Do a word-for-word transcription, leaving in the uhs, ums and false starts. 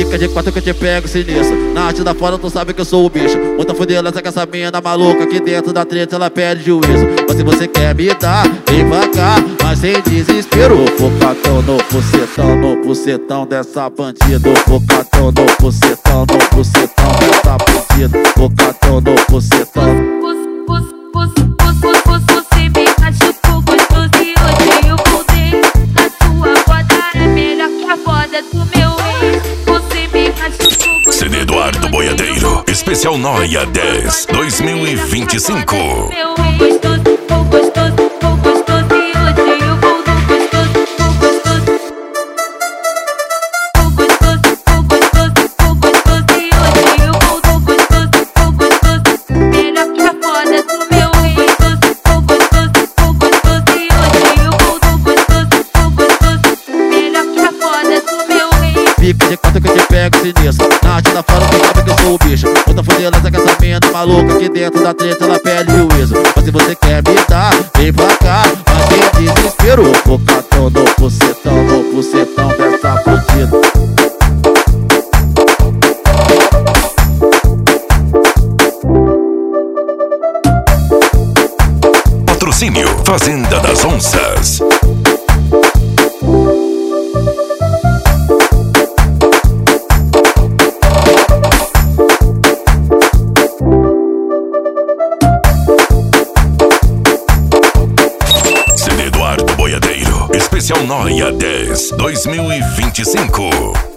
Fica de quatro que eu te pego, sinistro. Na arte da fora tu sabe que eu sou o bicho. Muita fudeleza com essa mina maluca. Aqui dentro da treta ela perde juízo. Mas se você quer me dar, vem pra cá, mas sem desespero. Focadão no bucetão, no bucetão dessa bandida. Focadão no bucetão, no bucetão dessa bandida. Focadão no bucetão. Você me machucou gostoso e hoje eu voltei. Na sua foda é melhor que a foda do meu ex. Você me machucou gostoso. C D Eduardo Boiadeiro, especial Noia dez dois mil e vinte e cinco. Gostoso, oh gostoso, oh gostoso e hoje eu volto gostoso, oh gostoso. Oh gostoso, oh gostoso, oh gostoso e hoje eu volto gostoso, oh gostoso. Melhor que a foda do meu ex. Oh gostoso, oh gostoso e hoje eu volto gostoso, oh gostoso. Melhor que a foda do meu ex. Fica de quatro que eu te pego, sinistro. Na arte da fora tu sabe que eu sou o bicho. Muita fudeleza com essa mina maluca. Aqui dentro da treta ela perde juízo. Mas se você quer me dar, vem pra cá, mas sem desespero. Focadão no bucetão, no bucetão dessa bandida. Patrocínio Fazenda das Onças. C D Eduardo Boiadeiro, especial Noia dez dois mil e vinte e cinco.